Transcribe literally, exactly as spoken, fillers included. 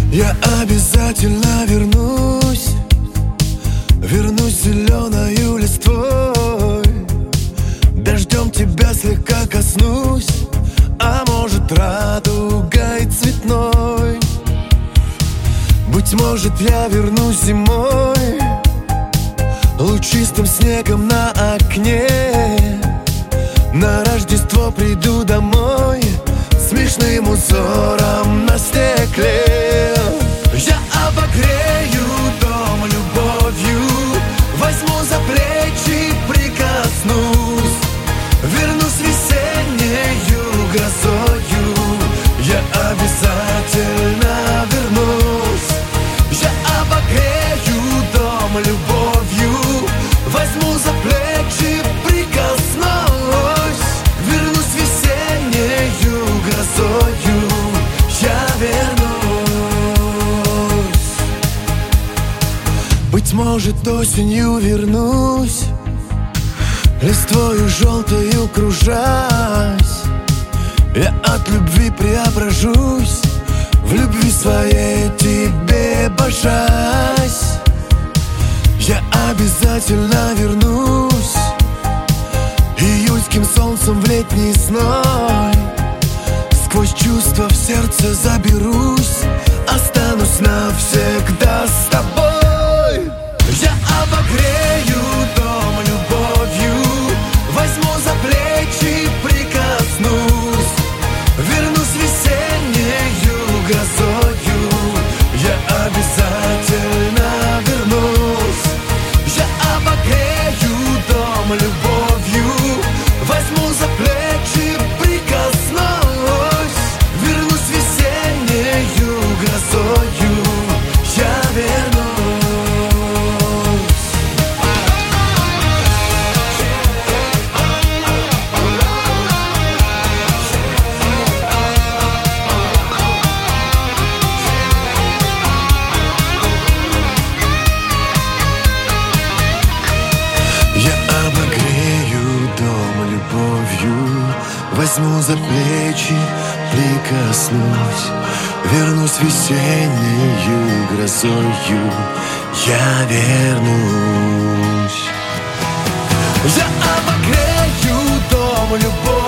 Я обязательно вернусь, вернусь зеленою листвой. Дождем тебя слегка коснусь, а может радугой цветной. Быть может, я вернусь зимой, лучистым снегом на окне. На Рождество приду домой, смешным узором на стекле. Я обогрею дом любовью, возьму за плечи, прикоснусь. Вернусь весеннею грозою, я обязательно вернусь. Я обогрею дом любовью, возьму за плечи, прикоснусь. Вернусь весеннею грозою, я вернусь. Быть может, осенью вернусь, листвою желтою кружась. Я от любви преображусь, в любви своей тебе божась. Я обязательно вернусь, июльским солнцем в летний зной. Сквозь чувства в сердце заберусь, останусь навсегда с тобой. Я обогрею дом любовью, возьму за плечи, прикоснусь. Вернусь весеннею грозою, я обязательно вернусь. Я обогрею дом любовью, возьму за плечи, прикоснусь. Вернусь весеннею грозою, я вернусь. Я обогрею дом любовью, возьму за плечи, прикоснусь. Вернусь весеннею грозою, я вернусь. Я обогрею дом любовью,